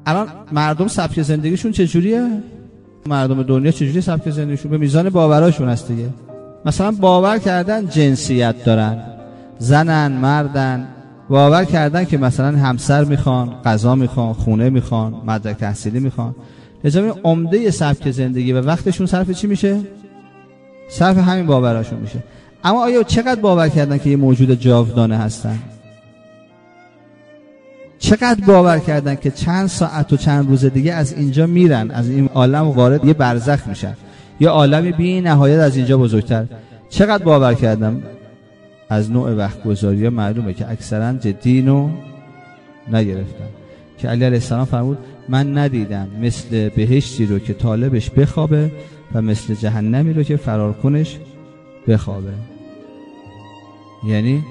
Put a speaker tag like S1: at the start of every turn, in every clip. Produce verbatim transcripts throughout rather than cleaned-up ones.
S1: الان مردم سبک زندگیشون چجوریه؟ مردم دنیا چجوری سبک زندگیشون؟ به میزان باوراشون هست دیگه. مثلا باور کردن جنسیت دارن، زنن، مردن، باور کردن که مثلا همسر میخوان، غذا میخوان، خونه میخوان، مدرک تحصیلی میخوان. لذا عمده سبک زندگی و وقتشون صرف چی میشه؟ صرف همین باوراشون میشه. اما آیا چقدر باور کردن که یه موجود جاودانه هستن؟ چقدر باور کردن که چند ساعت و چند روز دیگه از اینجا میرن، از این عالم وارد یه برزخ میشن، یه عالمی بی نهایت از اینجا بزرگتر؟ چقدر باور کردن؟ از نوع وقت گذاری معلومه که اکثرا جدی رو نگرفتن. که علی علیه السلام فرمود من ندیدم مثل بهشتی رو که طالبش بخوابه و مثل جهنمی رو که فرارکنش بخوابه. یعنی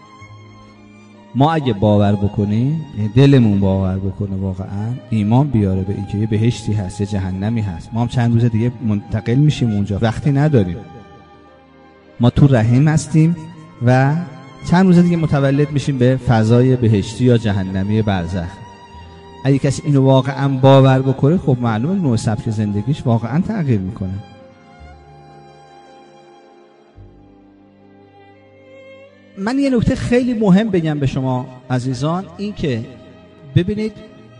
S1: ما اگه باور بکنیم، دلمون باور بکنه واقعا ایمان بیاره به اینکه یه بهشتی هست، یه جهنمی هست، ما هم چند روز دیگه منتقل میشیم اونجا، وقتی نداریم، ما تو رحم هستیم و چند روز دیگه متولد میشیم به فضای بهشتی یا جهنمی برزخ. اگه کسی اینو واقعا باور بکنه، خب معلومه نوع سبک زندگیش واقعا تغییر میکنه. من یه نکته خیلی مهم بگم به شما عزیزان، این که ببینید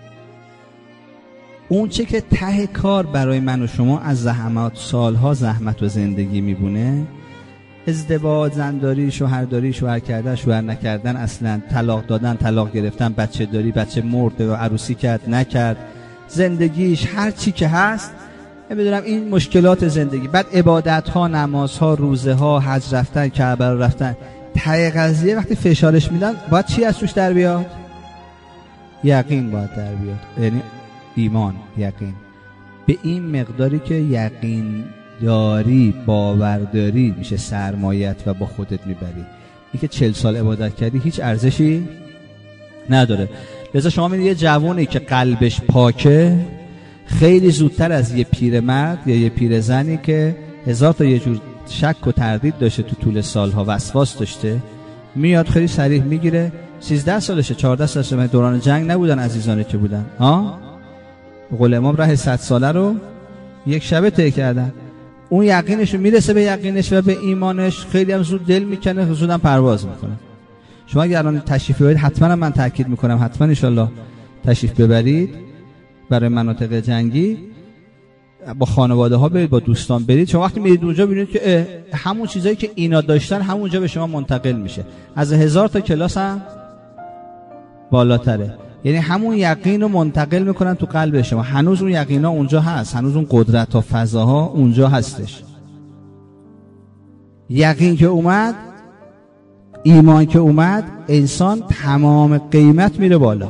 S1: اون چه که ته کار برای من و شما از زحمات، سالها زحمت و زندگی میبونه، ازدواج، زنداری، شوهرداری، شوهر کردن، شوهر نکردن، اصلا طلاق دادن، طلاق گرفتن، بچه داری، بچه مرد و عروسی کرد نکرد، زندگیش هر چی که هست، نمیدونم این مشکلات زندگی، بعد عبادت ها، نماز ها، روزه ها، حج رفتن، کعبه رفتن، ته قضیه وقتی فشارش میدن باید چی از توش در بیاد؟ یقین باید در بیاد، یعنی ایمان، یقین. به این مقداری که یقین داری، باورداری، میشه سرمایت و با خودت میبری. این که چل سال عبادت کردی هیچ ارزشی نداره. لذا شما میدید یه جوانی که قلبش پاکه خیلی زودتر از یه پیرمرد یا یه پیرزنی که هزار تا یه جور شک و تردید داشته، تو طول سالها وسواس داشته، میاد خیلی صریح میگیره. سیزده سالشه، چهارده سالشه، من دوران جنگ نبودن عزیزانی که بودن ها، قول امام ره صد ساله رو یک شبه طی کردن. اون یقینش میرسه به یقینش و به ایمانش، خیلی هم زود دل میکنه، زود هم پرواز میکنه. شما اگر الان تشریف ببرید، حتما من تاکید میکنم حتما ان شاءالله تشریف ببرید برای مناطق جنگی، با خانواده ها برید، با دوستان برید. شما وقتی میرید اونجا ببینید که همون چیزایی که اینا داشتن همونجا به شما منتقل میشه، از هزار تا کلاس هم بالاتره. یعنی همون یقین رو منتقل میکنن تو قلب شما. هنوز اون یقینا اونجا هست، هنوز اون قدرت و فضاها اونجا هستش. یقین که اومد، ایمان که اومد، انسان تمام قیمت میره بالا.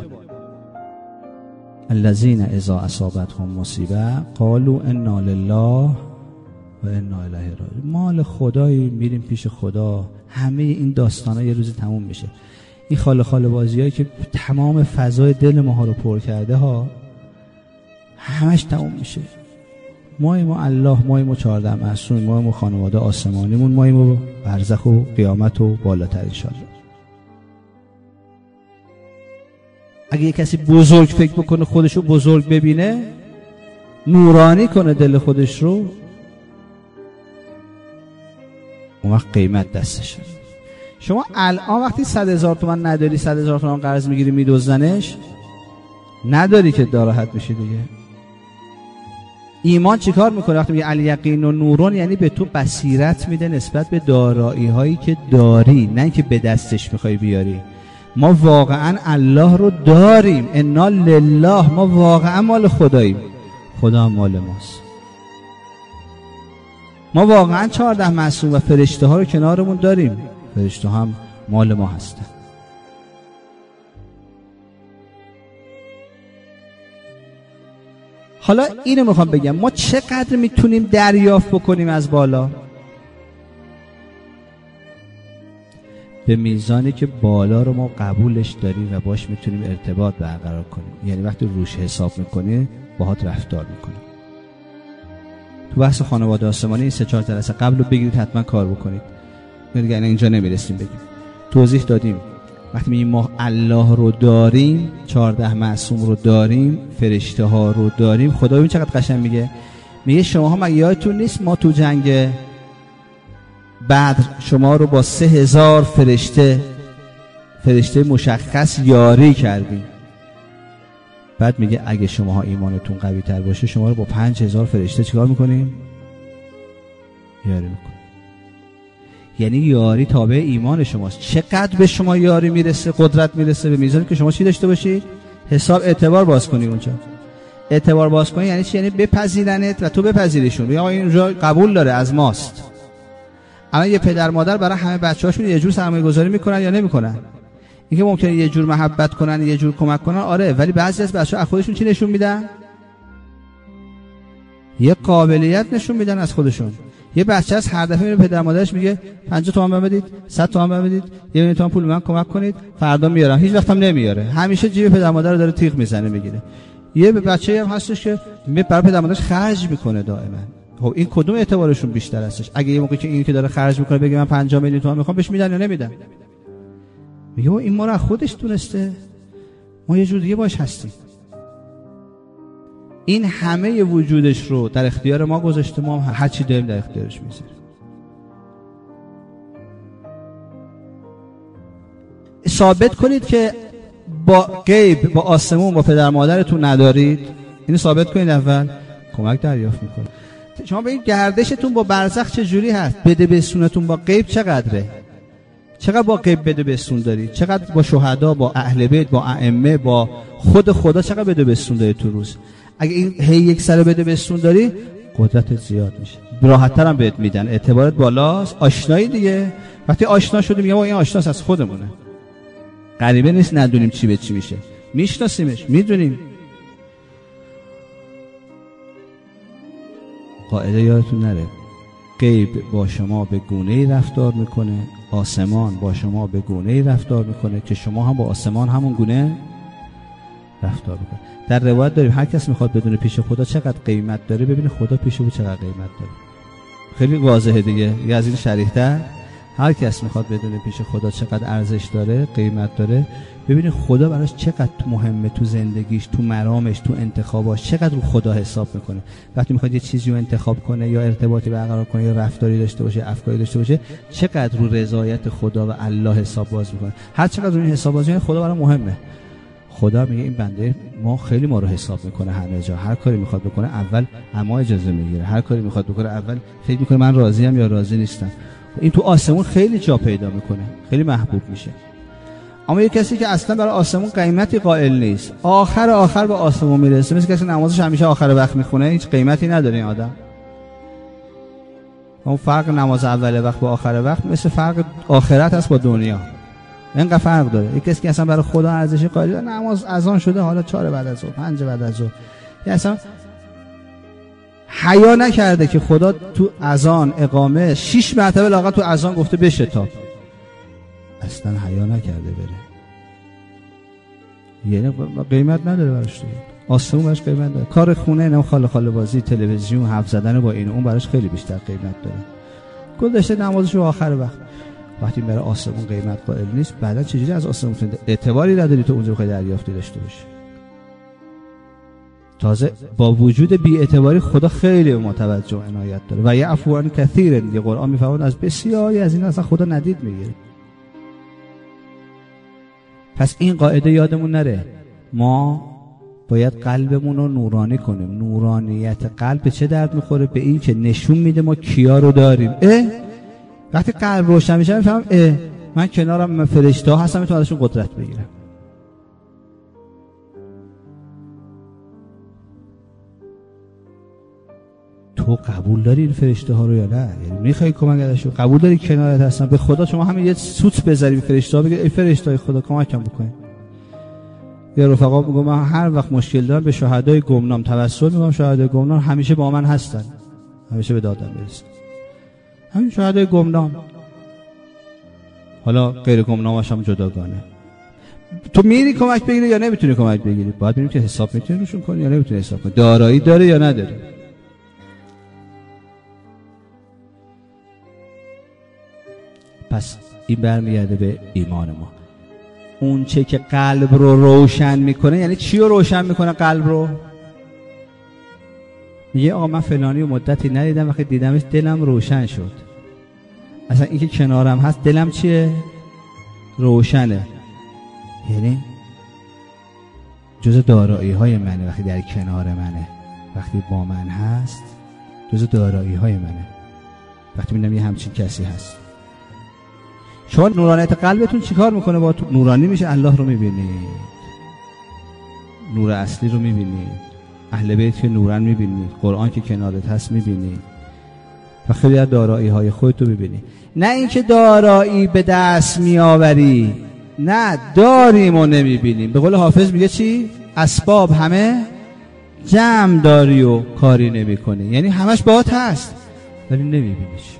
S1: الذین اذا اصابتهم مصیبه قالوا انا لله و انا الیه راجعون. مال خدایی، میریم پیش خدا. همه این داستانا یه روزی تموم میشه. این خاله خاله بازیایی که تمام فضای دل ماها رو پر کرده ها، همش تموم میشه. مایم و الله، مایم و چهارده معصوم، مایم و خانواده آسمانیمون، مایم و برزخ و قیامت و بالاتر انشاءالله. اگه یه کسی بزرگ فکر بکنه، خودشو بزرگ ببینه، نورانی کنه دل خودش رو، اون وقت قیمت دستشه. شما الان وقتی صد هزار تومن نداری، صد هزار تومن قرض میگیری میدوزنش، نداری که ناراحت میشی دیگه. ایمان چیکار میکنه وقتی میگه الیقین و نورون؟ یعنی به تو بصیرت میده نسبت به دارایی هایی که داری، نه اینکه به دستش میخوای بیاری. ما واقعا الله رو داریم، انا لله، ما واقعا مال خداییم، خدا مال ماست. ما واقعا چهارده معصوم و فرشته ها رو کنارمون داریم، فرشته هم مال ما هستن. حالا اینو میخوام بگم، ما چقدر میتونیم دریافت بکنیم از بالا؟ به میزانی که بالا رو ما قبولش داریم و باش میتونیم ارتباط برقرار کنیم. یعنی وقتی روش حساب میکنی باهات رفتار میکنه. تو بحث خانواده آسمانی این سه چهار جلسه قبل رو بگیرید، حتما کار بکنید. دیگه اینجا نمیرسیم بگیم، توضیح دادیم. وقتی میگیم ما الله رو داریم، چهارده معصوم رو داریم، فرشته ها رو داریم، خدا ببین چقدر قشنگ میگه، میگه شماها مگه یادتون نیست ما تو جنگ بدر شما رو با سه هزار فرشته فرشته مشخص یاری کردیم. بعد میگه اگه شماها ایمانتون قوی تر باشه شما رو با پنج هزار فرشته چیکار میکنیم؟ یاری میکنیم. یعنی یاری تابع ایمان شماست. چقدر به شما یاری میرسه، قدرت میرسه، به میزانی که شما چی داشته باشید؟ حساب اعتبار باز کنی. اونجا اعتبار باز کنی یعنی چی؟ یعنی بپذیرنت و تو بپذیریشون. بگی آقا این اونجا قبول داره، از ماست. الان یه پدر مادر برای همه بچه‌هاشون یه جور سرمایه گذاری میکنن یا نمیکنن؟ اینکه ممکنه یه جور محبت کنن، یه جور کمک کنن، آره، ولی بعضی از بچه‌ها از خودشون چی نشون میدن؟ یه قابلیت نشون میدن از خودشون. یه بچه از هر دفعه میره پدر مادرش میگه پنجاه تومن بدید، صد تومن بدید، یه میلیون تومن پول من کمک کنید، فردا میارم. هیچ وقت هم نمیاره. همیشه جیب پدر مادر رو داره تیغ میزنه میگیره. یه بچه‌ای هم هستش که برای پدر مادرش خرج میکنه دائما. خب این کدوم اعتبارشون بیشتر هستش؟ اگه یه موقعی که این که داره خرج میکنه بگه من پنجاه میلیون تومن میخوام، بهش میدن یا نمیدن؟ میگه این ما رو خودش دونسته، ما یه جور دیگه باش هستیم. این همه وجودش رو در اختیار ما گذاشته، ما هر چی داریم در اختیارش میذاریم. ثابت کنید که با غیب، با آسمون، با پدر مادرتون ندارید. اینو ثابت کنید اول، کمک دریافت میکنه. شما به این گردشتون با برزخ چه جوری هست؟ بده بسونتون با غیب چقدره؟ چقدر با غیب بده بسون دارید؟ چقدر با شهدا، با اهل بیت، با ائمه، با خود خدا چقدر بده بسون دارید تو روز؟ اگه این هی یک سر بده بسون داری، قدرتت زیاد میشه، راحت‌تر هم بهت میدن، اعتبارت بالاست، آشنایی دیگه. وقتی آشنا شدیم میگم این آشناست، از خودمونه، غریبه نیست ندونیم چی به چی میشه، میشناسیمش، میدونیم. قاعده یادتون نره، غیب با شما به گونه‌ای رفتار میکنه، آسمان با شما به گونه‌ای رفتار میکنه که شما هم با آسمان همون گونه رفتار میکنه. در روایت داریم هر کس میخواد بدونه پیش خدا چقدر قیمت داره، ببینه خدا پیش او چقدر قیمت داره. خیلی واضحه دیگه، یه از این شریح‌تر. هر کس میخواد بدونه پیش خدا چقدر ارزش داره، قیمت داره، ببینه خدا براش چقدر مهمه تو زندگیش، تو مرامش، تو انتخاباش، چقدر رو خدا حساب میکنه. وقتی میخواد یه چیزی رو انتخاب کنه یا ارتباطی برقرار کنه یا رفتاری داشته باشه، افکاری داشته باشه، چقدر رو رضایت خدا و الله حساب باز میکنه. هر چقدر رو این حساب بازی خدا برای مهمه. خدا میگه این بنده ما خیلی ما رو حساب میکنه، همه جا هر کاری میخواد بکنه اول اما اجازه میگیره، هر کاری میخواد بکنه اول فکر میکنه من راضی ام یا راضی نیستم. این تو آسمون خیلی جا پیدا میکنه، خیلی محبوب میشه. اما یه کسی که اصلا برای آسمون قیمتی قائل نیست، آخر آخر به آسمون میرسه، مثل کسی نمازش همیشه آخر وقت میخونه، هیچ قیمتی نداره این آدم. اون فرق نماز اول وقت با آخر وقت مثل فرق آخرت هست با دنیا، اینقدر فرق داره. یک کسی که اصلا برای خدا ارزشی قائل، نماز اذان شده حالا چهار بعد از ظهر، پنج بعد از ظهر، یعنی اصلا حیا نکرده که خدا تو اذان اقامه شش مرتبه لااقل تو اذان گفته بشتاب، اصلا حیا نکرده بره، یعنی قیمت نداره براش دیگه. آسمون براش قیمت داره. کار خونه نه، خاله خاله بازی، تلویزیون، حرف زدن با این اون براش خیلی بیشتر قیمت داره. گذاشته نمازشو آخر وقت. وقتی برای آسمون قیمت قائل نیست، بعدا چجوری از آسمون اعتباری نداری تو اونجا بخوای دریافتی داشته باشی؟ تازه با وجود بی اعتباری خدا خیلی متوجه و عنایت داره و یه عفو عن کثیر. دیگه قرآن میفرماید از بسیاری از این اصلا خدا ندید میگیره. پس این قاعده یادمون نره، ما باید قلبمون رو نورانی کنیم. نورانیت قلب به چه درد میخوره؟ به این که نشون میده ما کیا رو داریم. اه وقتی قلب روشن میشه میفهمم اه من کنارم فرشته ها هستم، میتونم ازشون قدرت بگیرم. تو قبول داری این فرشته ها رو یا نه؟ یعنی میخوای کمک ازشون؟ قبول داری کنارت هستن؟ به خدا شما همین یه سوت بذاری به فرشته ها، بگی ای فرشته های خدا کمکم بکنید. یا رفقا میگم من هر وقت مشکل دارم به شهدای گمنام توسل میکنم، شهدای گمنام همیشه با من هستن، همیشه به دادم برسن. همین شهدای گمنام، حالا غیر گمنامش هم جداگانه. تو میری کمک بگیری یا نمیتونی کمک بگیری؟ باید ببینیم که حساب میتونی روشون کنی یا نمیتونی حساب کنی، دارایی داره یا نداره. پس این برمیگرده به ایمان ما. اون چه که قلب رو روشن میکنه. یعنی چی رو روشن میکنه قلب رو؟ میگه آقا من فلانی و مدتی ندیدم، وقتی دیدمش دلم روشن شد. اصلا این که کنارم هست دلم چیه؟ روشنه. یعنی جز دارایی های منه وقتی در کنار منه، وقتی با من هست جز دارایی های منه. وقتی میدونم یه همچین کسی هست. شما نورانیت قلبتون چیکار میکنه با تو؟ نورانی میشه. الله رو میبینید، نور اصلی رو میبینید، اهل بیت که نورن میبینید، قرآن که کنارت هست میبینید و خیلی از دارایی های خودت رو میبینید. نه اینکه دارایی به دست میآوری، نه داریم و نمیبینیم. به قول حافظ میگه چی؟ اسباب همه جمع داری و کاری نمی کنی. یعنی همش باهات هست ولی نمیبینیش.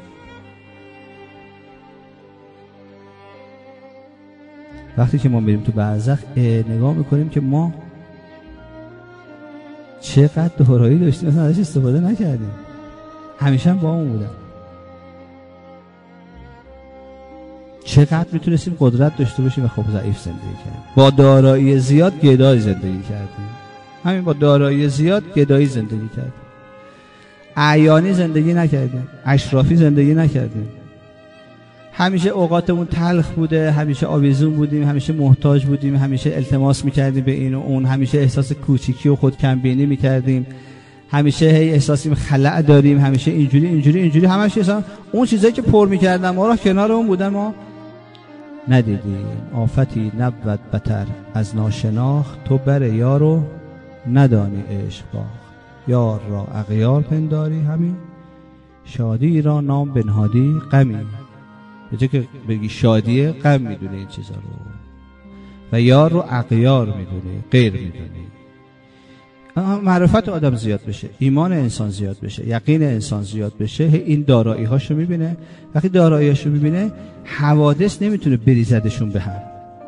S1: وقتی که ما میریم تو برزخ نگاه میکنیم که ما چقدر دارایی داشتیم مثلا ازش استفاده نکردیم، همیشه هم با اون بودم. چقدر میتونستیم قدرت داشته باشیم و خب ضعیف زندگی کردیم. با دارایی زیاد گدایی زندگی کردیم. همین با دارایی زیاد گدایی زندگی کردیم. اعیانی زندگی نکردیم، اشرافی زندگی نکردیم. همیشه اوقاتمون تلخ بوده، همیشه آویزون بودیم، همیشه محتاج بودیم، همیشه التماس میکردیم به این و اون، همیشه احساس کوچیکی و خودکمبینی میکردیم، همیشه هی احساسیم خلأ داریم، همیشه اینجوری اینجوری اینجوری همش اصلا اون چیزایی که پر میکردن ما را کنار اون بودن ما ندیدیم. آفتی نبود بتر از ناشناخت، تو بر یارو ندانی عشق باخت. یار را اغیار پنداری همی، شادی را نام بنهادی غمی. به جای که بگی شادیه غم میدونه این چیزا رو، و یار رو اغیار میدونه، غیر میدونه. معرفت آدم زیاد بشه، ایمان انسان زیاد بشه، یقین انسان زیاد بشه، این دارایی هاشو میبینه. وقتی دارایی هاشو میبینه حوادث نمیتونه بریزدشون به هم.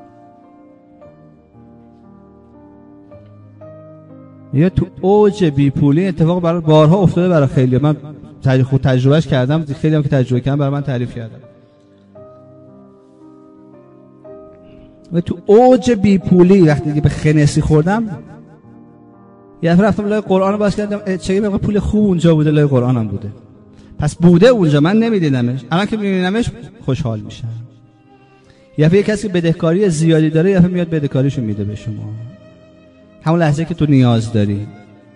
S1: یا تو اوج بیپولی اتفاق برای بارها افتاده برای خیلی. من خود تجربهش کردم، خیلی هم که تجربه کردم برای من تعریف کردم. و تو اوج بیپولی وقتی که به خنسی خوردم یه دفعه رفتم لای قرآن باز کردم، چه یه پول خوب اونجا بوده، لای قرآن هم بوده. پس بوده اونجا، من نمیدیدمش. الان که میبینمش خوشحال میشم. یه دفعه کسی بدهکاری زیادی داره، یه دفعه میاد بدهکاریشو میده به شما همون لحظه که تو نیاز داری.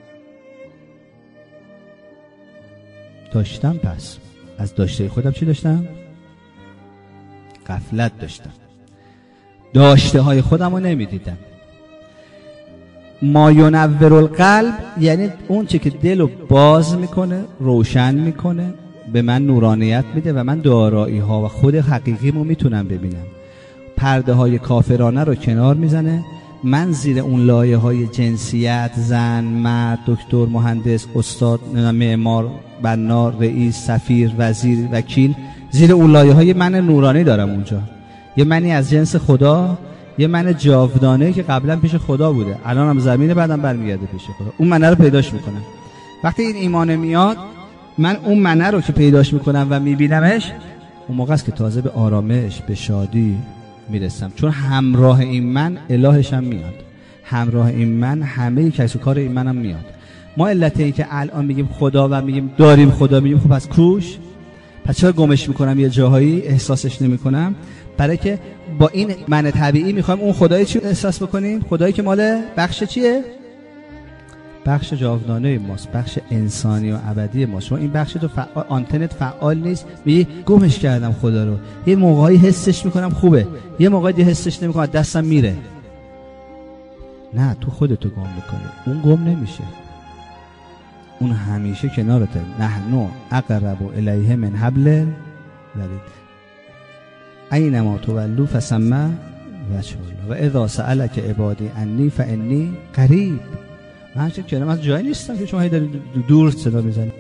S1: داشتم پس از داشته خودم چی داشتم؟ غفلت داشتم. داشته های خودم رو نمیدیدم. ما ینور القلب یعنی اون چه که دل رو باز میکنه، روشن میکنه، به من نورانیت میده و من دارایی ها و خود حقیقیمو میتونم ببینم. پرده های کافرانه رو کنار میزنه. من زیر اون لایه های جنسیت، زن، مرد، دکتر، مهندس، استاد، معمار، بنا، رئیس، سفیر، وزیر، وکیل، زیر اون لایه های من نورانی دارم اونجا. یه منی از جنس خدا، یه من جاودانه که قبلا پیش خدا بوده، الان هم زمینه، بعدم برمیگرده پیش خدا. اون منه رو پیداش میکنم. وقتی این ایمان میاد، من اون منه رو که پیداش میکنم و میبینمش، اون موقع است که تازه به آرامش، به شادی میرسم. چون همراه این من الهشم میاد، همراه این من همه کسب و کار این منم میاد. ما علت این که الان میگیم خدا و میگیم داریم خدا، میگیم خب پس کوش، پس چرا گمش میکنم یه جاهایی احساسش نمیکنم؟ برای که با این من طبیعی میخوایم اون خدایی چی احساس بکنیم؟ خدایی که مال بخش چیه؟ بخش جاودانه ماست، بخش انسانی و ابدی ماست. شما این بخش تو فعال، آنتنت فعال نیست، میگی گمش کردم خدا رو. یه موقعی حسش میکنم خوبه، یه موقعی دیگه حسش نمیکنم، دستم میره. نه، تو خودتو گم میکنی، اون گم نمیشه، اون همیشه کنارته. نحنو اقرب الیه من حبل الورید اینما تولوا فثم وجه الله و اذا سألک عبادی عنی فانی قریب. من چه کنم از جایی نیستم که شما هی داری دور صدا میزنی.